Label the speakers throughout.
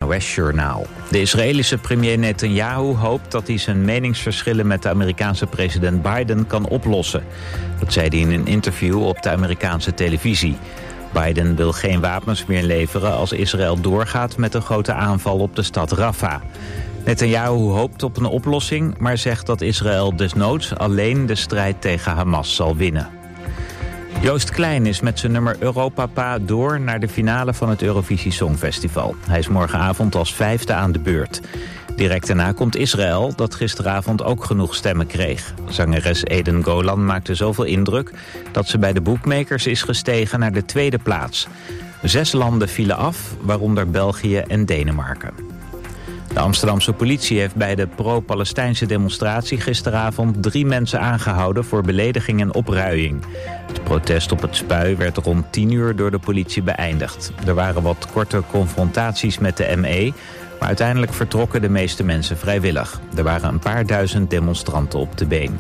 Speaker 1: NOS-journaal. De Israëlische premier Netanyahu hoopt dat hij zijn meningsverschillen met de Amerikaanse president Biden kan oplossen. Dat zei hij in een interview op de Amerikaanse televisie. Biden wil geen wapens meer leveren als Israël doorgaat met een grote aanval op de stad Rafah. Netanyahu hoopt op een oplossing, maar zegt dat Israël desnoods alleen de strijd tegen Hamas zal winnen. Joost Klein is met zijn nummer Europapa door naar de finale van het Eurovisie Songfestival. Hij is morgenavond als 5e aan de beurt. Direct daarna komt Israël, dat gisteravond ook genoeg stemmen kreeg. Zangeres Eden Golan maakte zoveel indruk dat ze bij de boekmakers is gestegen naar de 2e plaats. 6 landen vielen af, waaronder België en Denemarken. De Amsterdamse politie heeft bij de pro-Palestijnse demonstratie gisteravond 3 mensen aangehouden voor belediging en opruiing. Het protest op het Spui werd rond 10 uur door de politie beëindigd. Er waren wat korte confrontaties met de ME, maar uiteindelijk vertrokken de meeste mensen vrijwillig. Er waren een paar duizend demonstranten op de been.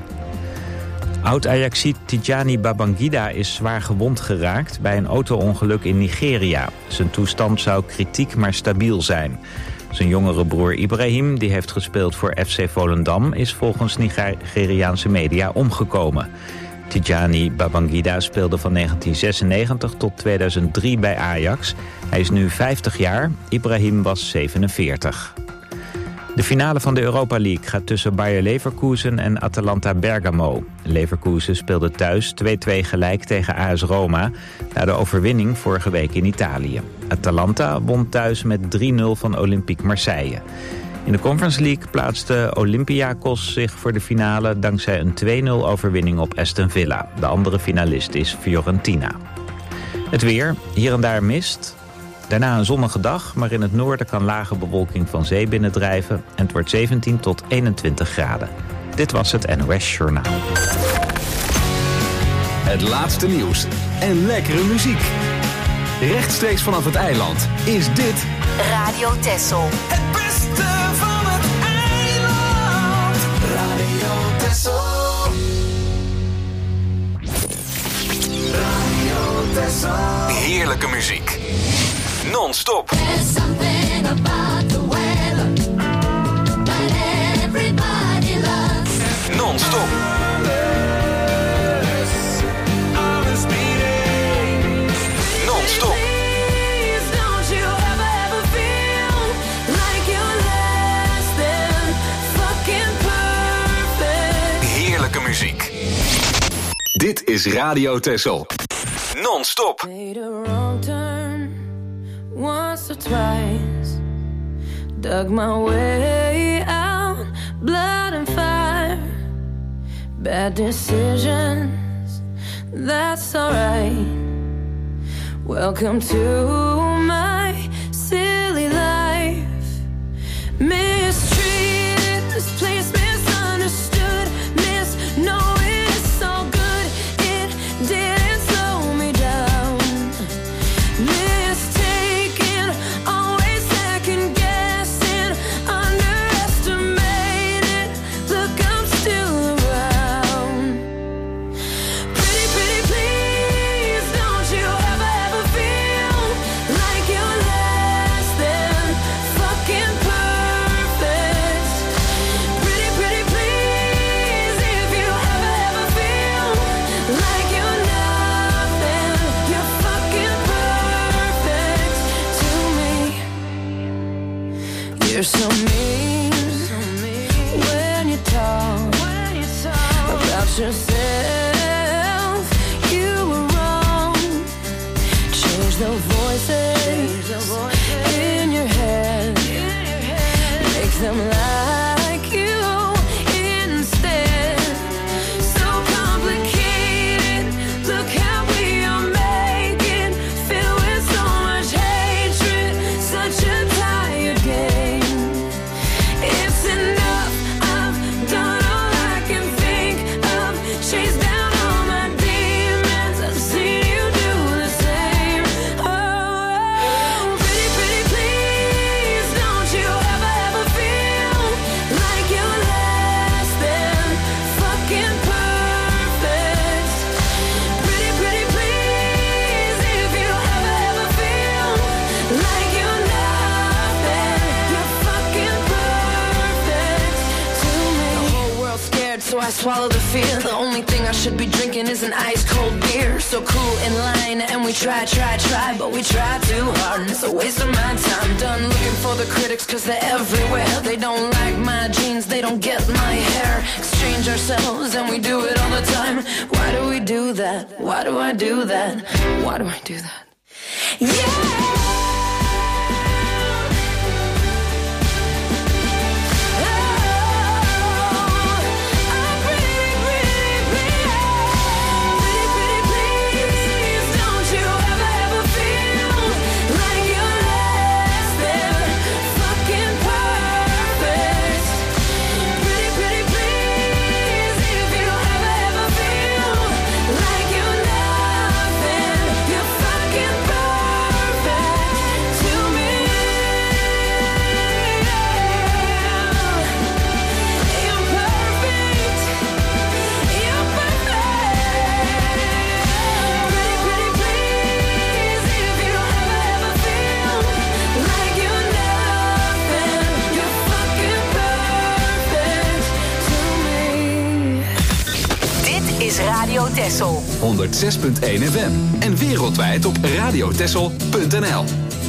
Speaker 1: Oud-Ajaxiet Tijani Babangida is zwaar gewond geraakt bij een auto-ongeluk in Nigeria. Zijn toestand zou kritiek maar stabiel zijn. Zijn jongere broer Ibrahim, die heeft gespeeld voor FC Volendam, is volgens Nigeriaanse media omgekomen. Tijani Babangida speelde van 1996 tot 2003 bij Ajax. Hij is nu 50 jaar, Ibrahim was 47. De finale van de Europa League gaat tussen Bayer Leverkusen en Atalanta Bergamo. Leverkusen speelde thuis 2-2 gelijk tegen AS Roma na de overwinning vorige week in Italië. Atalanta won thuis met 3-0 van Olympique Marseille. In de Conference League plaatste Olympiakos zich voor de finale dankzij een 2-0 overwinning op Aston Villa. De andere finalist is Fiorentina. Het weer, hier en daar mist. Daarna een zonnige dag, maar in het noorden kan lage bewolking van zee binnendrijven en het wordt 17 tot 21 graden. Dit was het NOS Journaal.
Speaker 2: Het laatste nieuws en lekkere muziek. Rechtstreeks vanaf het eiland is dit
Speaker 3: Radio Texel.
Speaker 4: Het beste van het eiland. Radio Texel. Radio Texel.
Speaker 2: heerlijke muziek. Non-stop.
Speaker 5: There's something about the weather that everybody loves.
Speaker 2: Non-stop. Non-stop. Heerlijke muziek. Dit is Radio Texel. Non-stop.
Speaker 6: Made a wrong turn once or twice. Dug my way out, blood and fire. Bad decisions, that's alright. Welcome to my silly life. Mistreated, this place misunderstood. Knowing it's so good, it didn't slow me down. Mistaken, always second guessing, underestimated. Look, I'm still around. Pretty, pretty, please, don't you ever feel like you're less than fucking perfect. Pretty, pretty, please, if you ever feel like you're nothing, you're fucking perfect to me. You're so mean when you talk about yourself. You were wrong. Change the voices in your head. Make them like you instead. So complicated. Look how we are making. Filled with so much hatred. Such a tired game. It's enough. I've done all I can think of. Chase down swallow the fear. The only thing I should be drinking is an ice cold beer. So cool in line, and we try, but we try too hard, and it's a waste of my time. Done looking for the critics, cause they're everywhere. They don't like my jeans, they don't get my hair. Exchange ourselves, and we do it all the time. Why do we do that? Why do I do that? Why do I do that? Yeah!
Speaker 3: Radio Texel
Speaker 2: 106.1 FM en wereldwijd op radiotexel.nl.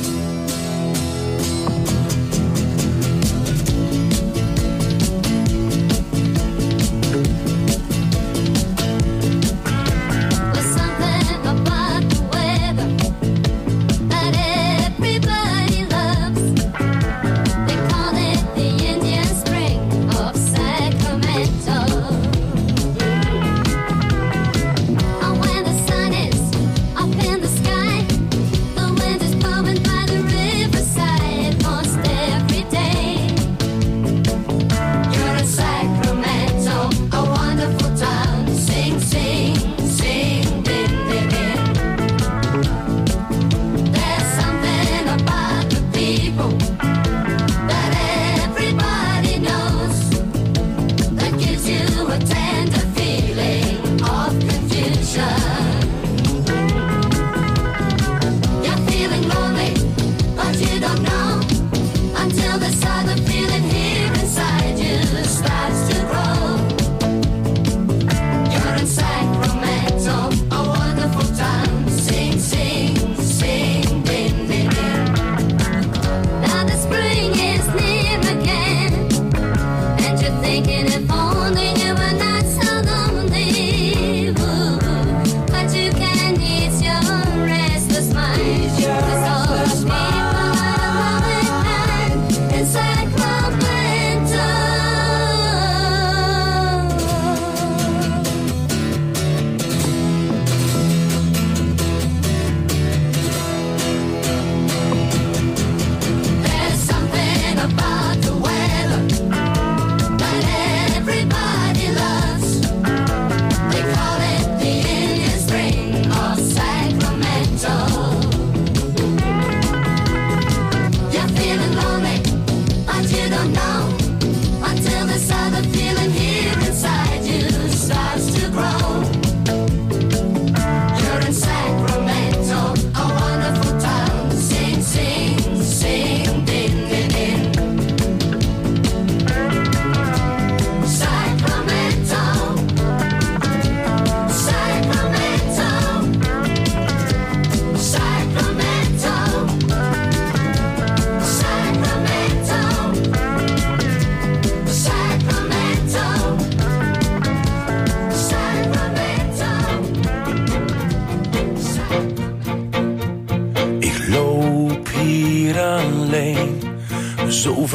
Speaker 7: Zo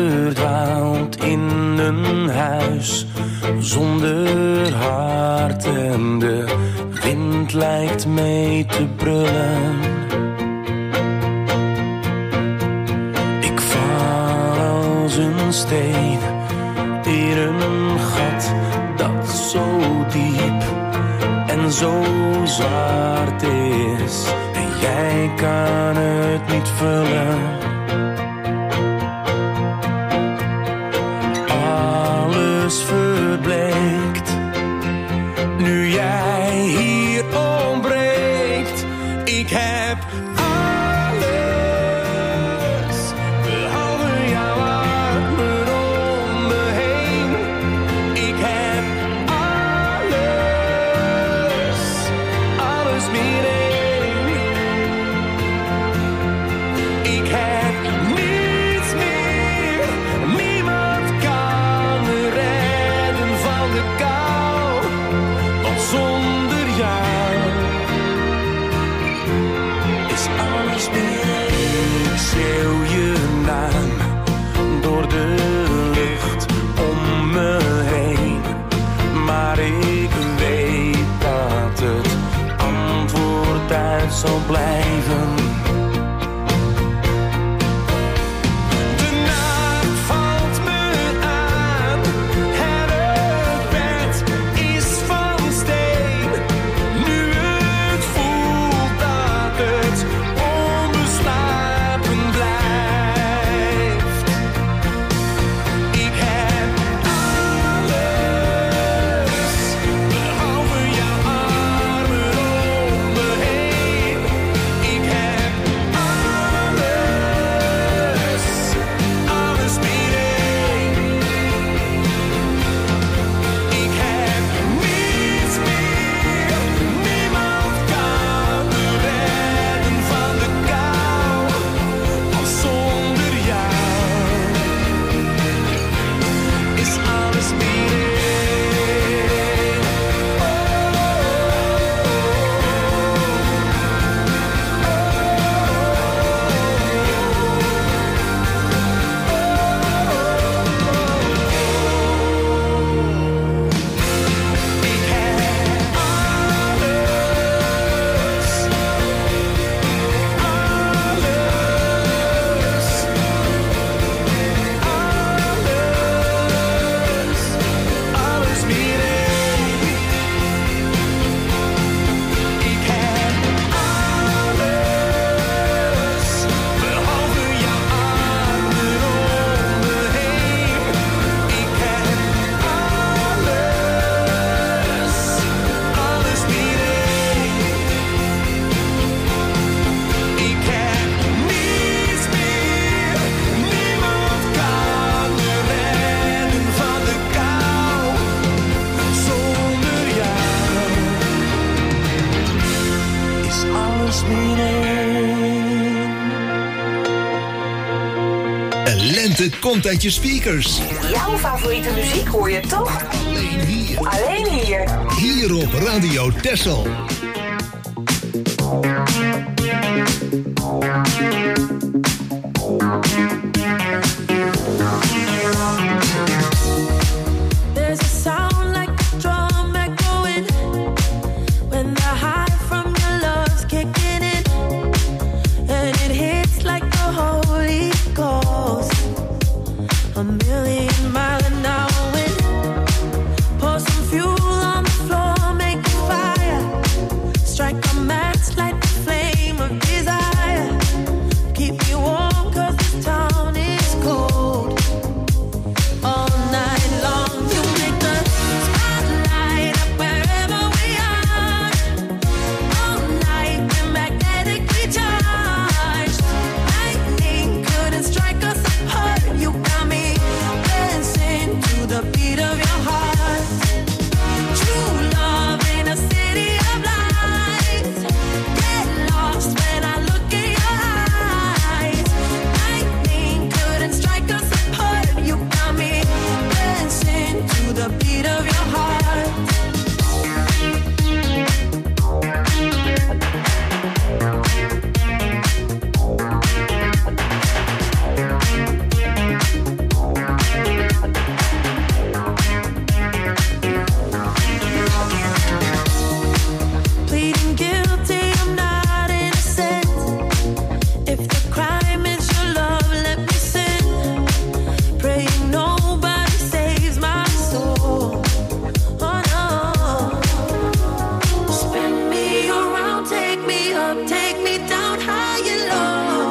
Speaker 7: verdwaald in een huis zonder hart en de wind lijkt mee te brullen. Ik val als een steen in een gat dat zo diep en zo zwart is en jij kan het niet vullen. Verbleekt, nu jij hier ontbreekt. Ik heb alles, behalve jouw armen om me heen. Ik heb
Speaker 8: De lente komt uit je speakers.
Speaker 3: Jouw favoriete muziek hoor je toch?
Speaker 8: Alleen hier.
Speaker 3: Alleen hier.
Speaker 8: Hier op Radio Texel.
Speaker 6: There's a sound like a drum echoing when the high from your love's kicking in, and it hits like the Holy Ghost. A million mile an hour wind. Pour some fuel on the floor, make a fire. Strike a match, light the flame of desire. Keep me warm 'cause this town is cold. All night long, you make the spotlight up wherever we are. All night, we're magnetically charged. Lightning couldn't strike us apart. You got me dancing to the beat of your heart. True love in a city of lights. Get lost when I look in your eyes. Lightning couldn't strike us apart. You got me dancing to the beat of your heart. Pleading guilty, I'm not innocent. If the crime is your love, let me sin. Praying nobody saves my soul. Oh no. Spin me around, take me up, take me down high and low.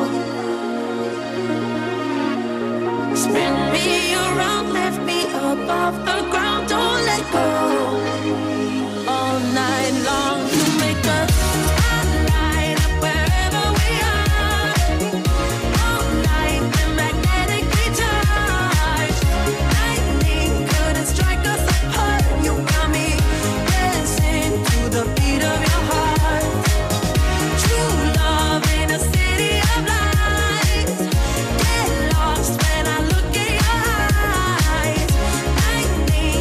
Speaker 6: Spin me around, lift me up off the ground, don't let go. All night long, you make the spotlight up wherever we are. All night, we're magnetically charged. Lightning couldn't strike us apart. You got me dancing to the beat of your heart. True love in a city of lights. Get lost when I look in your eyes. Lightning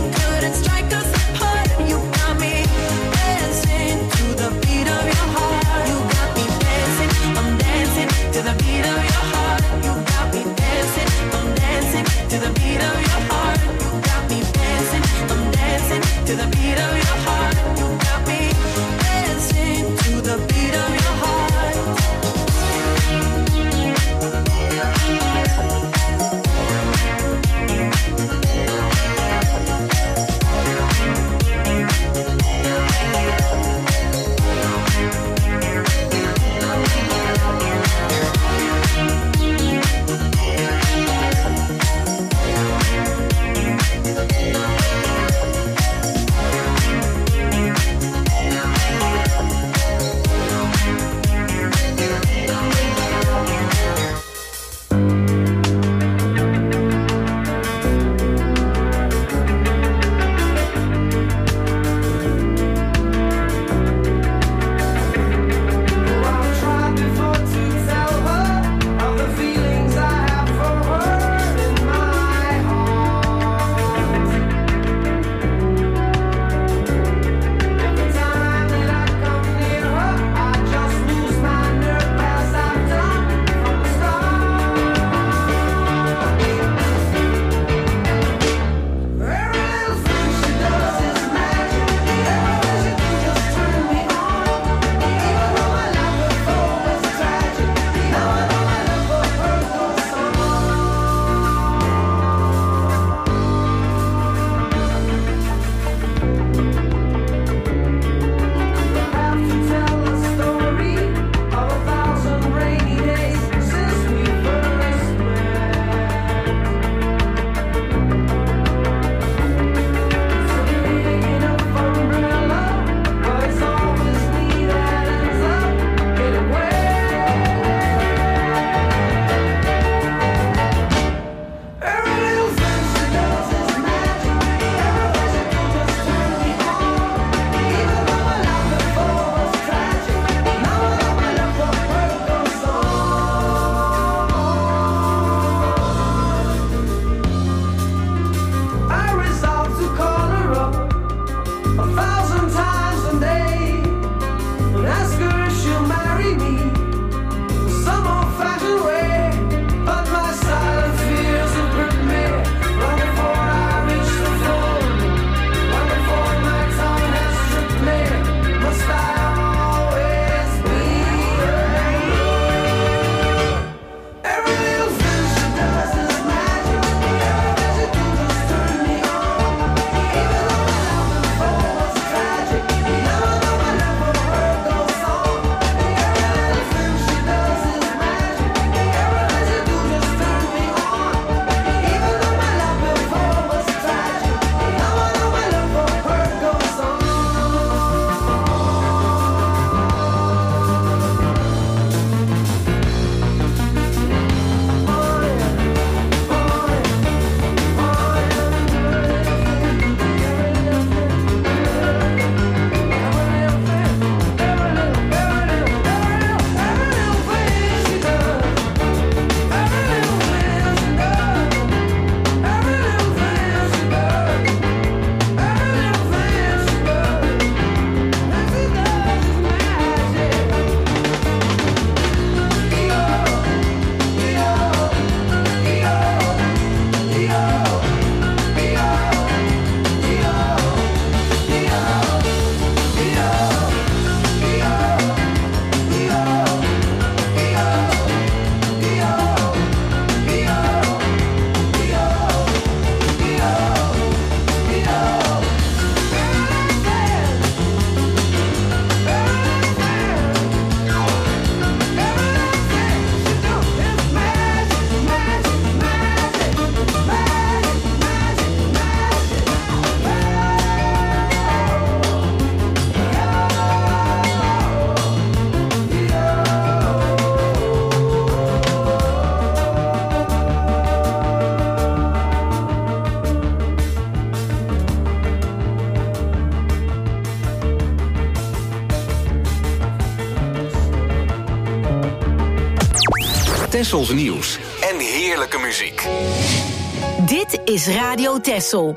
Speaker 2: Tessels nieuws en heerlijke muziek.
Speaker 3: Dit is Radio Tessel.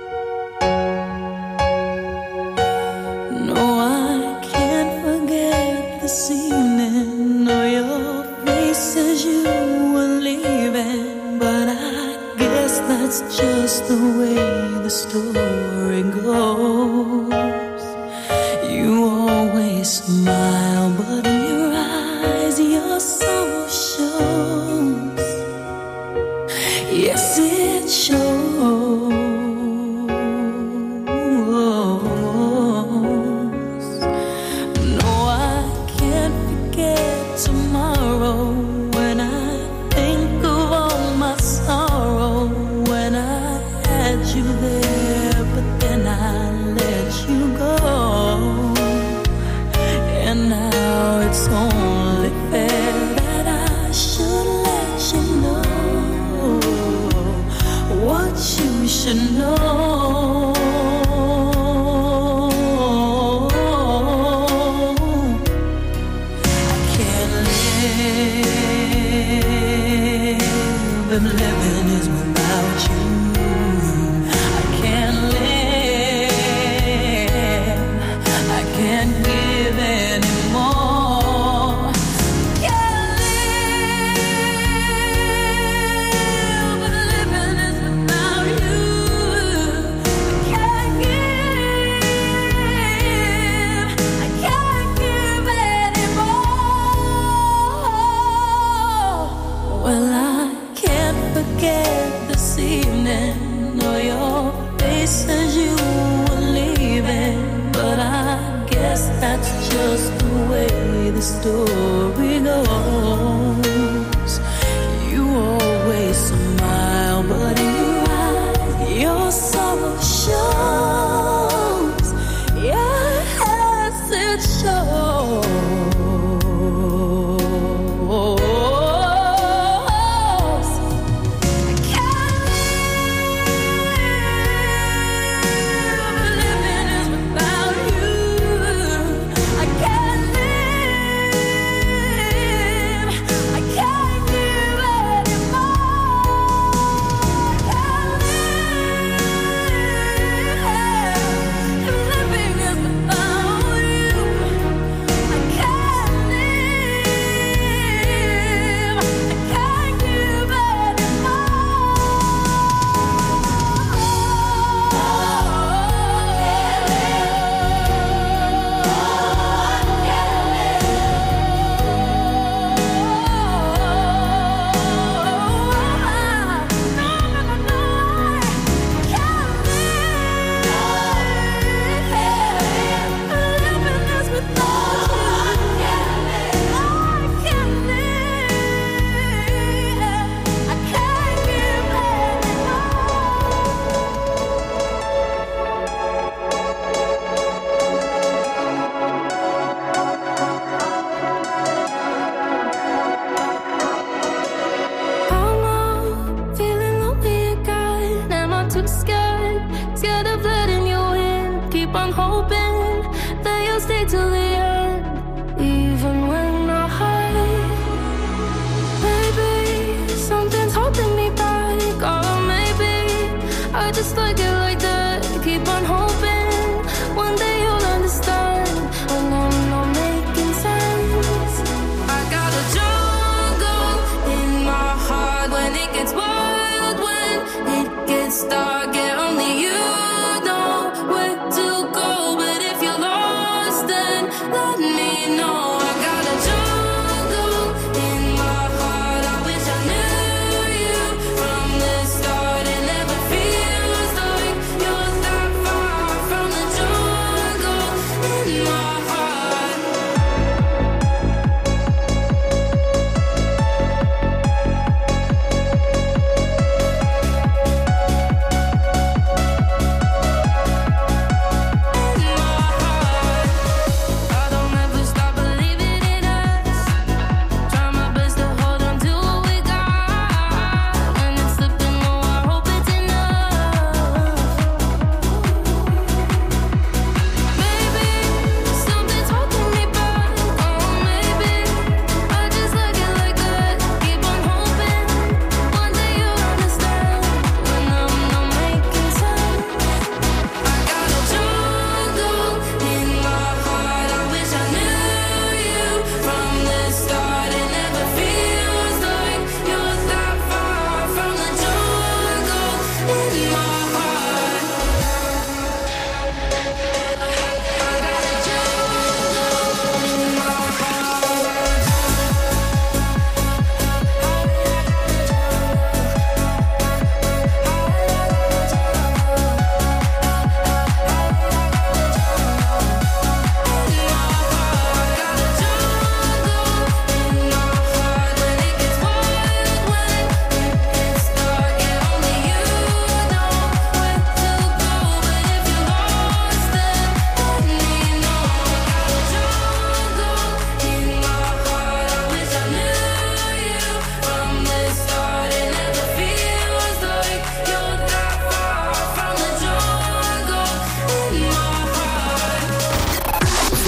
Speaker 9: No, I can't forget this evening or your face as you were leaving. But I guess that's just the way the story goes. You always smile, but in your eyes your soul shows. Yes, it shows. No, I can't forget tomorrow when I think of all my sorrow. When I had you there, but then I let you go. And now it's only fair that I should let you know what you should know. I can't live if living is without you. I can't live, I can't give anymore. Can't live, but living is without you. I can't give anymore. Well, I can't forget this evening or your face as you were leaving. But I guess that's just the way the story goes. You always smile, but in your eyes your sorrow shows. Yes, it shows. I can't live, living is without you. I can't live, I can't give anymore. I can't live, living is without you. I can't live, I can't give feeling lonely again. Am I too scared? Scared of letting you in. Keep on hoping that you'll stay till the end, even when I hide. Maybe something's holding me back, or maybe I just like it like that. Keep on hoping one day you'll understand when I'm not making sense. I got a jungle in my heart when it gets wild, when it gets dark, and only you know where to go. But if you're lost, then let me know. I got a jungle in my heart. I wish I knew you from the start. It never feels like you're that far from the jungle in my heart.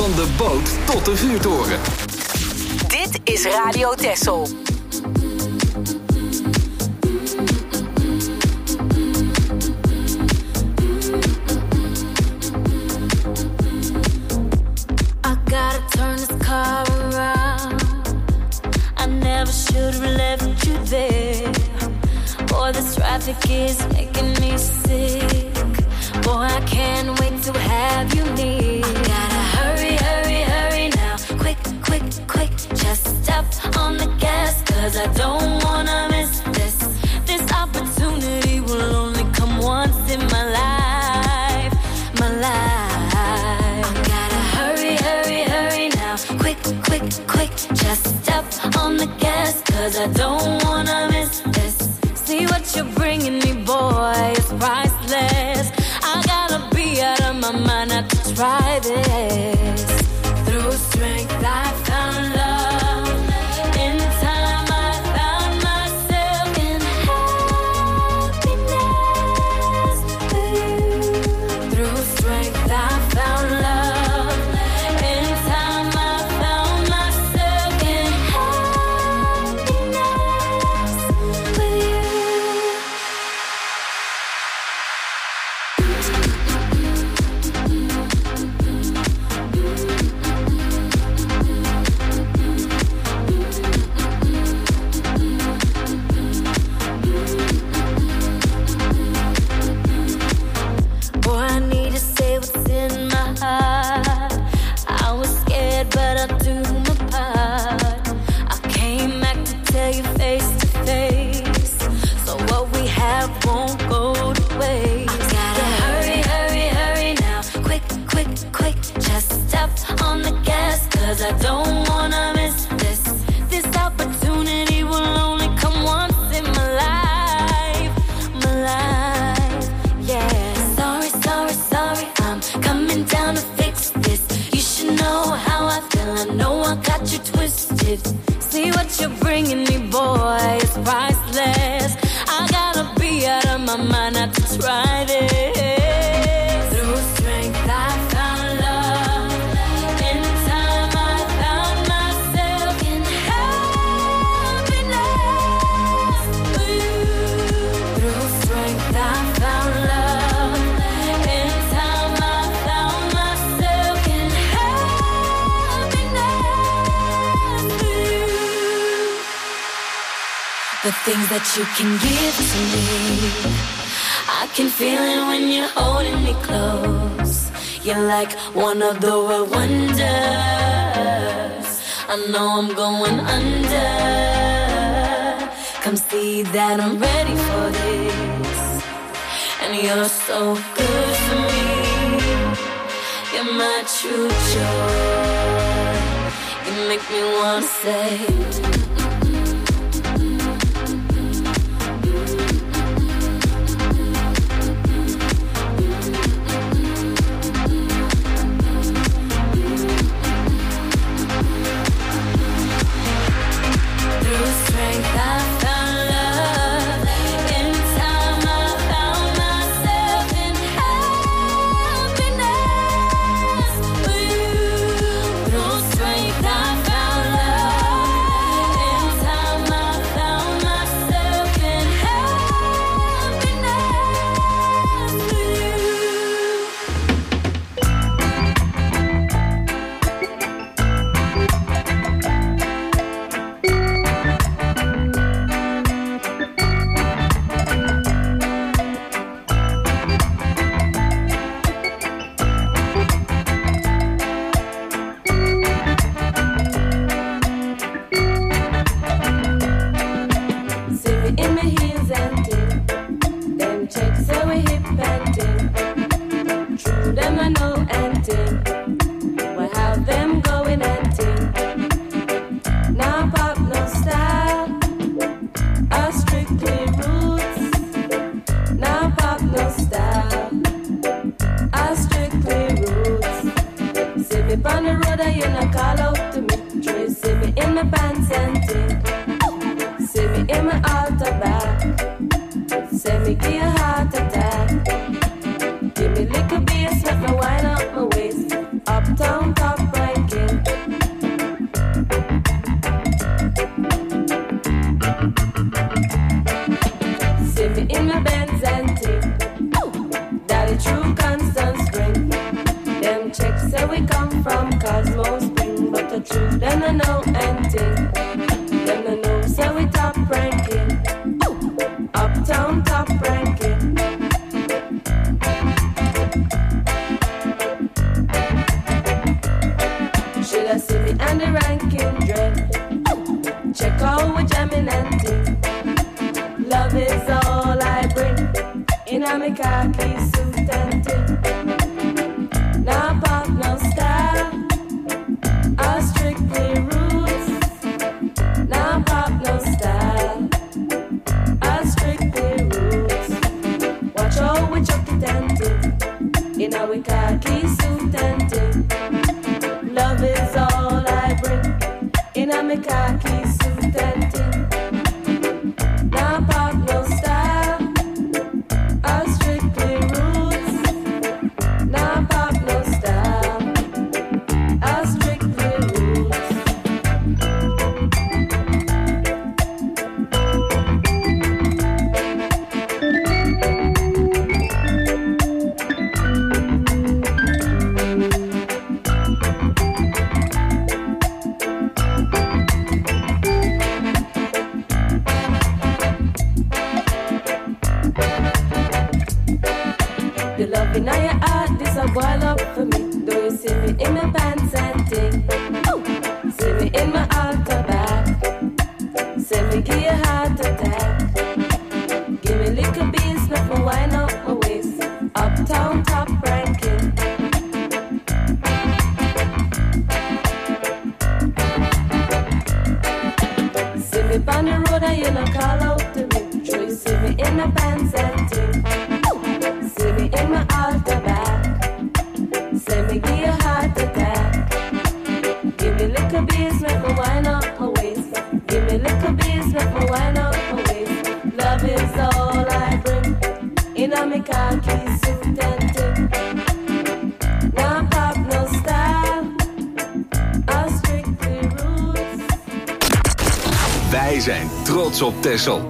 Speaker 2: Van de boot tot de vuurtoren.
Speaker 3: Dit is Radio Texel.
Speaker 9: Gotta turn this car around. I never should have left you there. Boy, this traffic is making me sick. Boy, I can't wait to have you near. I gotta hurry, hurry, hurry now. Quick, quick, quick. Just step on the gas, 'cause I don't wanna miss this. This opportunity will only come once in my life. My life. Quick, quick, quick, just step on the gas, 'cause I don't wanna miss this. See what you're bringing me, boy, it's priceless. I gotta be out of my mind not to try this. Through strength I found love. In time I found myself in happiness with you. Through strength I found love. I don't wanna miss this. This opportunity will only come once in my life. My life, yeah. Sorry, sorry, sorry, I'm coming down to fix this. You should know how I feel, I know I got you twisted. See what you're bringing me, boy, it's priceless. I gotta be out of my mind not to try this. Through strength I found love. In time I found myself in happiness with you. Through strength I found love. In time I found myself in happiness with you. The things that you can give to me, I can feel it when you're holding me close. You're like one of the world wonders. I know I'm going under. Come see that I'm ready for this. And you're so good for me. You're my true joy. You make me wanna say
Speaker 10: Uptown top. me in my Benz and ting. Daddy true constant spring. Them chicks say we come from Cosmo Spring, but the truth them I know and ting. Them I know say we top ranking. Uptown top ranking. Should I see me and the ranking dread? Check out with jamming and ting. Love is all I bring. In a me khaki suit and ting. No pop, no style. I strictly roots. No pop, no style. I strictly roots. Watch out with chuck it and ting. In a we khaki suit and ting. Love is all I bring. In a me khaki suit and ting. No pop, no style. I strictly roots. No pop, no style. I strictly roots. The love in your heart, this a boil up for me. Do you see me in my pants and ting? See me in my altar back. See me give you heart attack. Give me little beans, let me wind up my waist. Uptown top ranking. See me on the road and you don't call out to me. Sure you see me in my pants and ting. See me in my altar back. Say me give you heart attack. Give me little beats, make me wind up my waist. Give me little beats, make me wind up my waist. Love is all I bring. In a me khaki suit and ting. No pop, no style. I strictly roots.
Speaker 2: Wij zijn trots op Texel.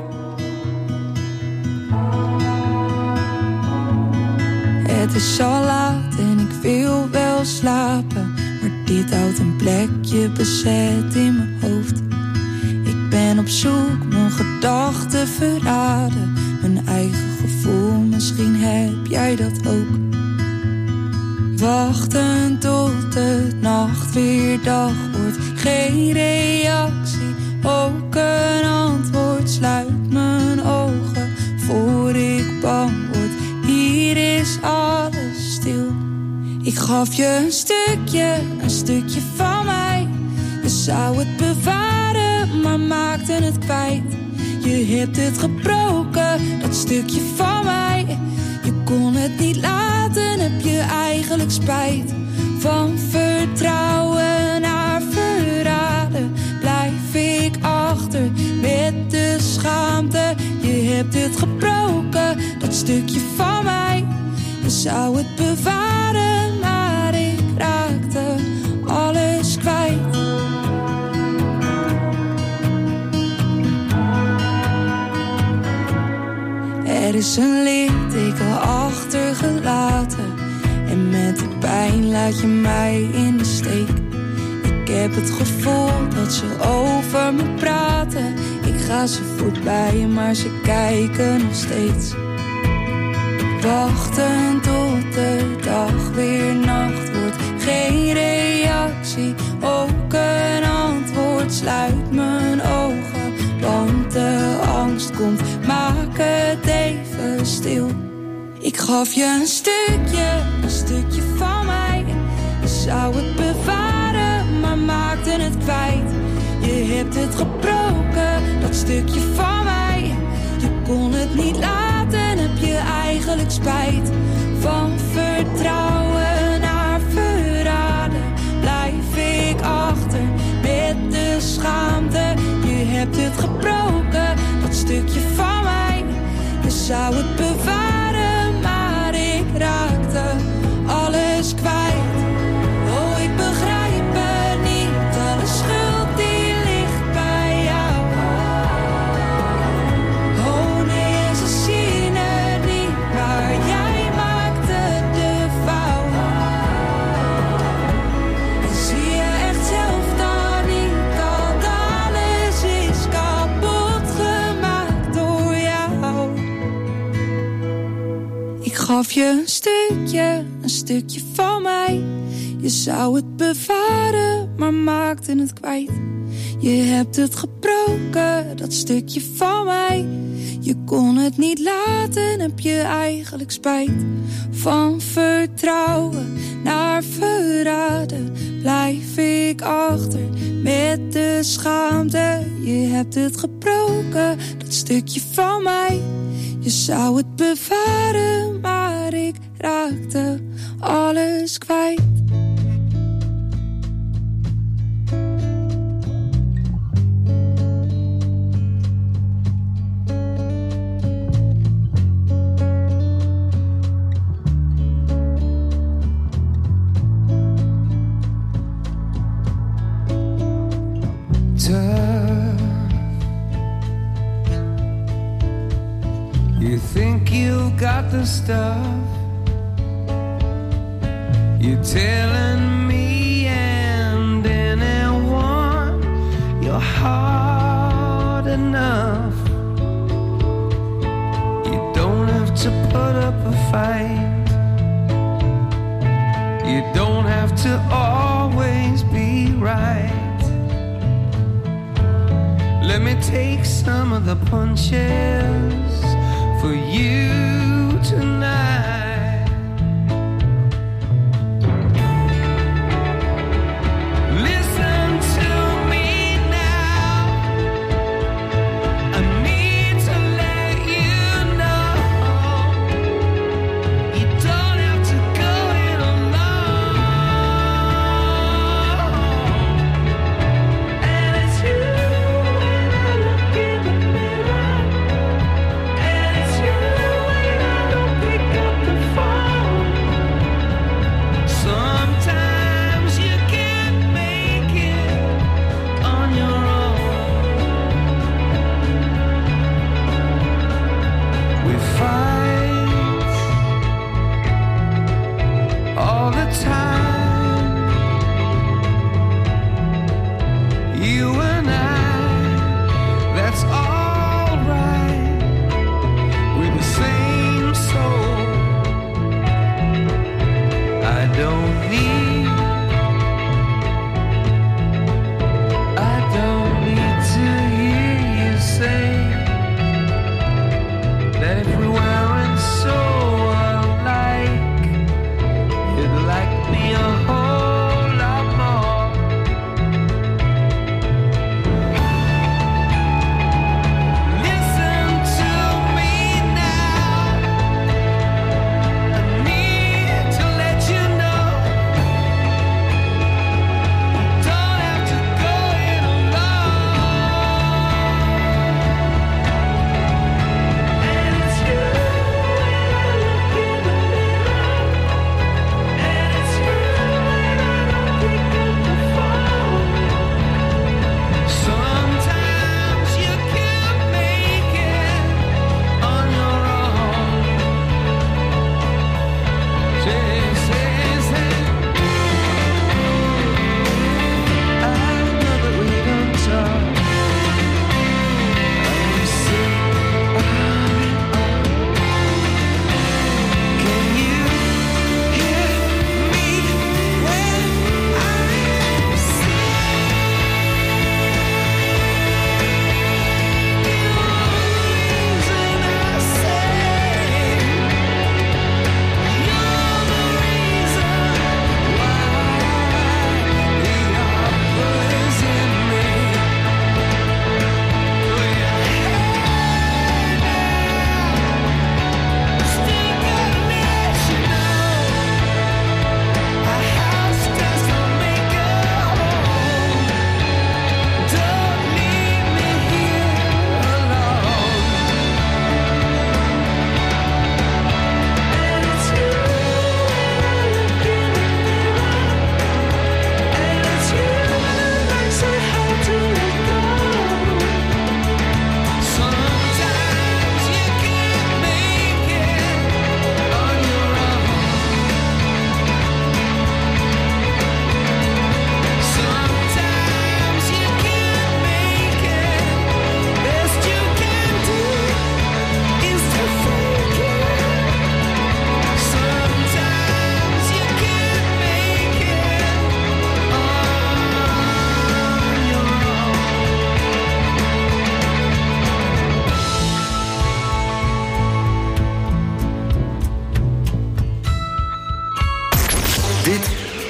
Speaker 11: Het is al laat en ik wil wel slapen, maar dit houdt een plekje bezet in mijn hoofd. Ik ben op zoek, mijn gedachten verraden, mijn eigen gevoel, misschien heb jij dat ook. Wachten tot het nacht weer dag wordt, geen reactie, ook een antwoord. Sluit mijn ogen voor ik bang word. Hier is alles stil. Ik gaf je een stukje van mij. Je zou het bewaren, maar maakte het kwijt. Je hebt het gebroken, dat stukje van mij. Je kon het niet laten, heb je eigenlijk spijt. Van vertrouwen naar verraden blijf ik achter met de schaamte. Je hebt het gebroken, dat stukje van mij. Je zou het bewaren, maar ik raakte alles kwijt. Er is een litteken achtergelaten en met die pijn laat je mij in de steek. Ik heb het gevoel dat ze over me praten. Ik ga ze voorbij, maar ze kijken nog steeds. Wachten tot de dag weer nacht wordt. Geen reactie, ook een antwoord. Sluit mijn ogen, want de angst komt. Maak het even stil. Ik gaf je een stukje van mij. Je zou het bewaren, maar maakte het kwijt. Je hebt het gebroken, dat stukje van mij. Je kon het niet laten, heb je eigenlijk spijt. Van vertrouwen naar verraden blijf ik achter met de schaamte. Je hebt het gebroken, dat stukje van mij. Je zou het bewaren, maar ik raakte alles kwijt. Oh, ik begrijp het niet, alle schuld die ligt bij jou. Oh nee, ze zien gaf je een stukje van mij. Je zou het bewaren, maar maakte het kwijt. Je hebt het gebroken, dat stukje van mij. Je kon het niet laten, heb je eigenlijk spijt. Van vertrouwen naar verraden blijf ik achter met de schaamte. Je hebt het gebroken, dat stukje van mij. Je zou het bewaren, maar ik raakte alles kwijt.
Speaker 7: You think you've got the stuff. You're telling me and anyone you're hard enough. You don't have to put up a fight. You don't have to always be right. Let me take some of the punches for you tonight. Listen to me now. I need to let you know you don't have to go it alone. And it's you when I look in the mirror. And it's you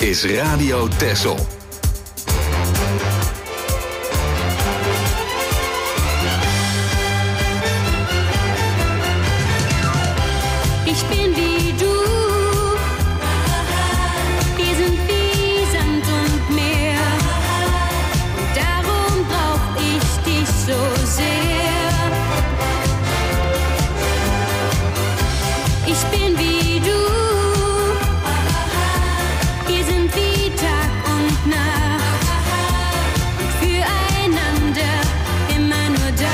Speaker 2: is Radio Texel.
Speaker 5: Ich bin wie du, wir sind wie Sand und Meer, und darum brauch ich dich so sehr. Ich bin wie du, wir sind wie Tag und Nacht, und füreinander immer nur da.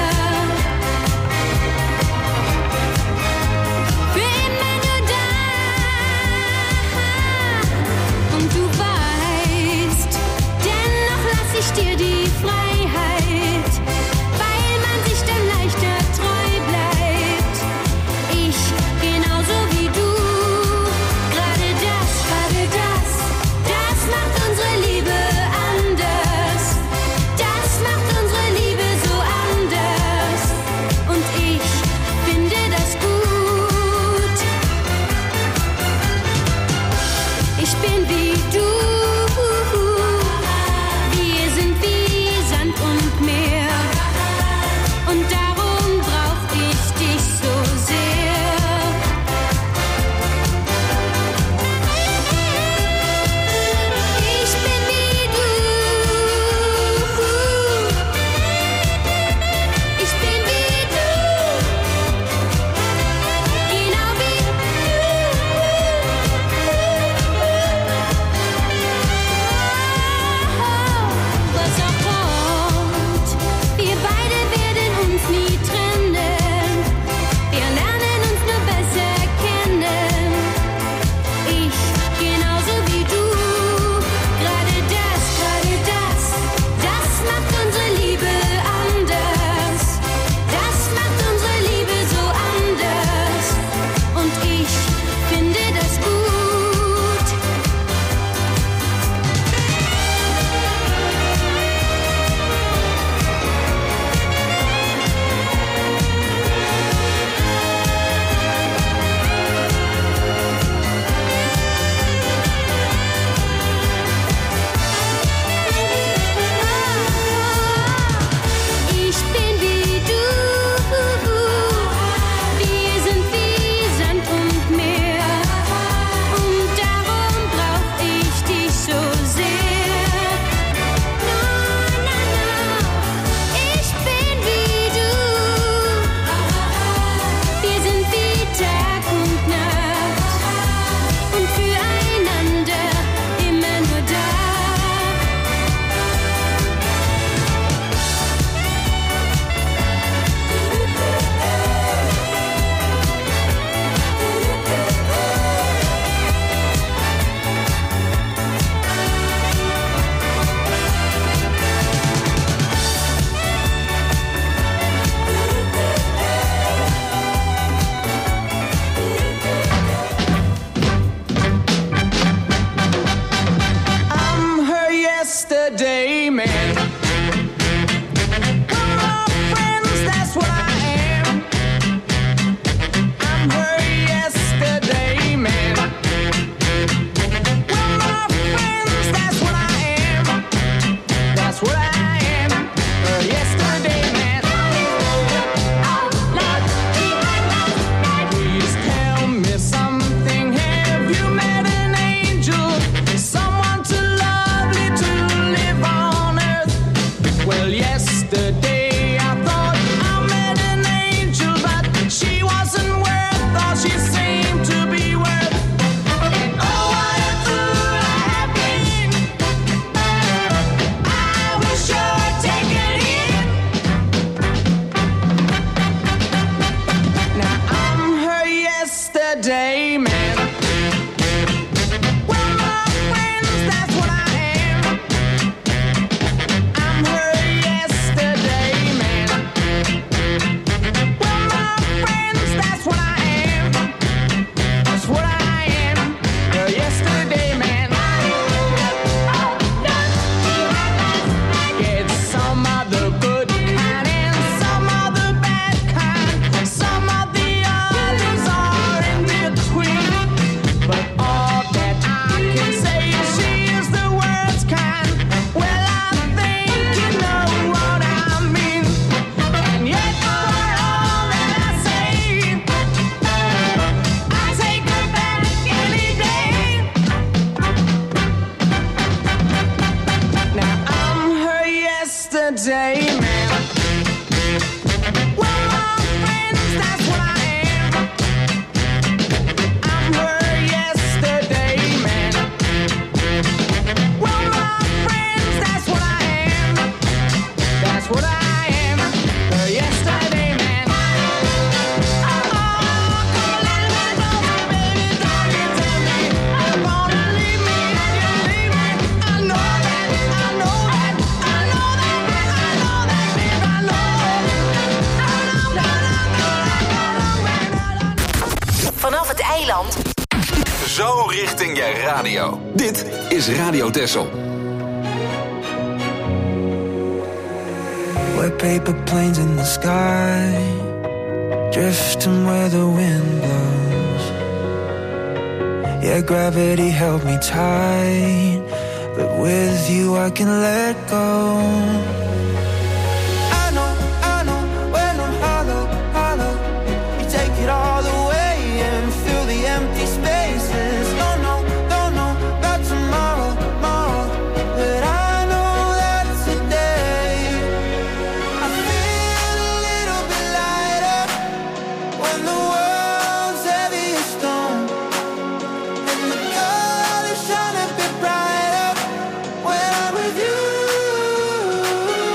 Speaker 5: Ich dir die Freiheit, weil man sich dann leichter treu bleibt. Ich genauso wie du. Gerade das macht unsere Liebe anders. Das macht unsere Liebe so anders. Und ich finde das gut. Ich bin wie du.
Speaker 4: Queen.
Speaker 3: vanaf het eiland.
Speaker 2: Zo richting je radio. Dit is Radio Texel.
Speaker 7: Wet paper planes in the sky, drifting where the wind blows. Yeah, gravity held me tight, but with you I can let go. I know, when I'm hollow, you take it all away and fill the empty spaces. Don't know about tomorrow, but I know that today I feel a little bit lighter when the world's heavy as stone, and the colors shine a bit brighter when I'm with you.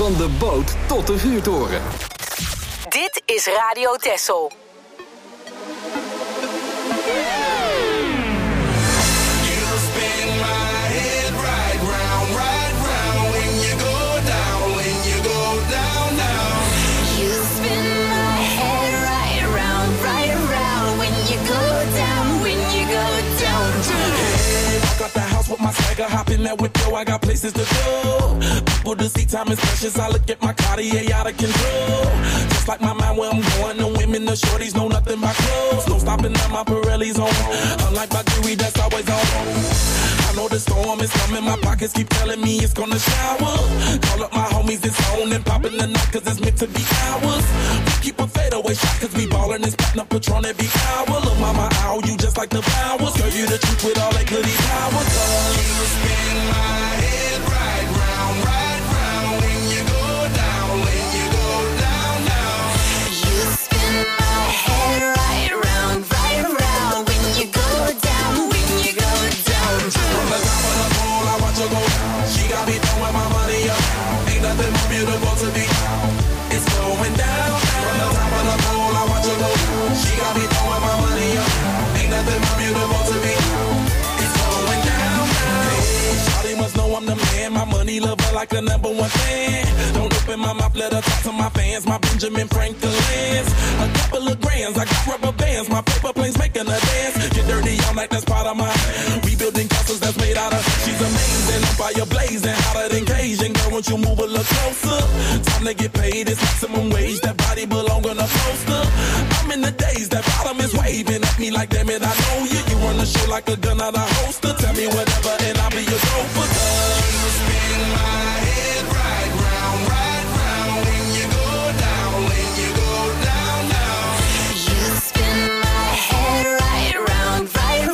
Speaker 2: Van de boot tot de vuurtoren.
Speaker 3: Dit is Radio Texel.
Speaker 12: With my swagger, hop in that whip, yo, I got places to go. People to see, time is precious. I look at my Cartier out of control. Just like my mind where I'm going, the women, the shorties know nothing but clothes. No stopping at my Pirelli's on. Unlike my jewelry, that's always on. I know the storm is coming, my pockets keep telling me it's gonna shower. Call up my homies, it's on and popping the night, cause it's meant to be ours. We keep a fadeaway shot, cause we ballin' and spittin' up Patron every hour. Look, mama, ow, you just like the flowers. Girl, you the truth with all that goody powers. You spin my head right round when you go down, when you go down, down.
Speaker 6: You spin my head right round when you go down, when you go down.
Speaker 12: From the top of the pole, I watch her go. She got me throwing my money up. Ain't nothing more beautiful to me. It's going down. From the top of the pole, I watch her go. She got me throwing my money up. Ain't nothing more beautiful to me. It's going down. Shawty must know I'm the man. My money lover like the number one fan. Don't open my mouth, let her talk to my fans. My Benjamin Franklin's. A couple of grands, I got rubber bands. My paper planes making a dance. Get dirty all night, that's part of my rebuilding castles that's made out of. She's amazing, on fire blazing, hotter than Cajun. Girl, won't you move a little closer? Time to get paid, it's maximum wage. That body belong on a poster. I'm in the days, that bottom is waving at me like, damn it, I know you. You run the show like a gun out of holster. Tell me whatever and I'll be your gopher. You spin my head right round when you go down, when you go down, down.
Speaker 6: You spin my head right round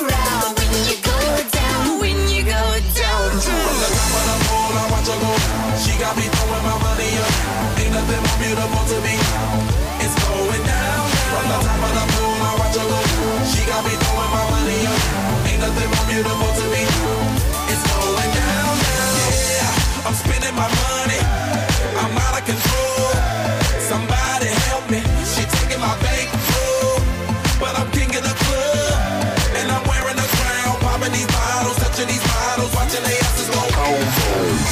Speaker 6: when you go down, when you go down.
Speaker 12: From the top of the pole, I watch her go. She got me throwing my money up. Ain't nothing more beautiful to me. It's going down. From the top of the pole, I watch her go. She got me throwing my money up. Ain't nothing more beautiful to me. It's going down. Yeah, I'm spending my money. I'm out of control. Somebody help me. She taking my bankroll, but I'm king of the club, and I'm wearing a crown. Popping these bottles, touching these bottles, watching the asses go home.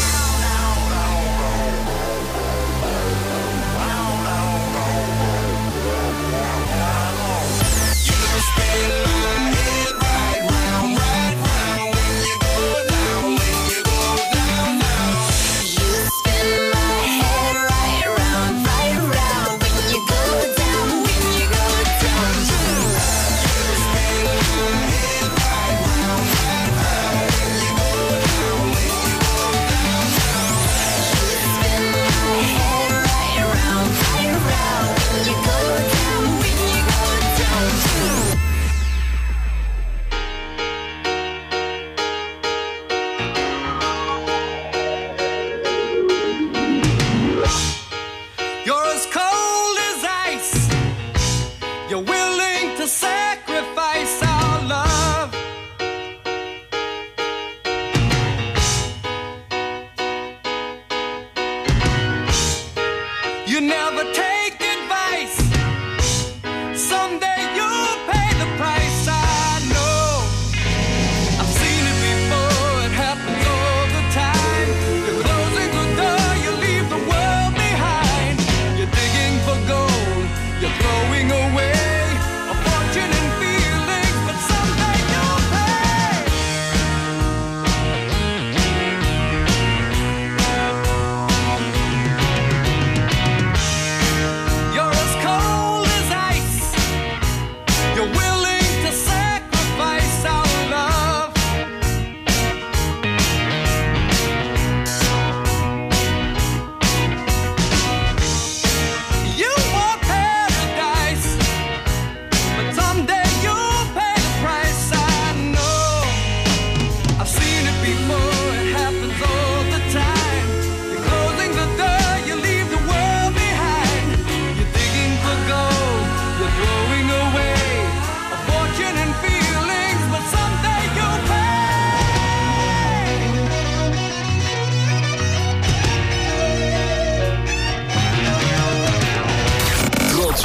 Speaker 6: You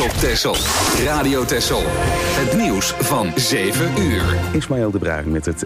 Speaker 2: op Texel. Radio Texel. Het nieuws van 7 uur.
Speaker 13: Ismaël de Bruin met het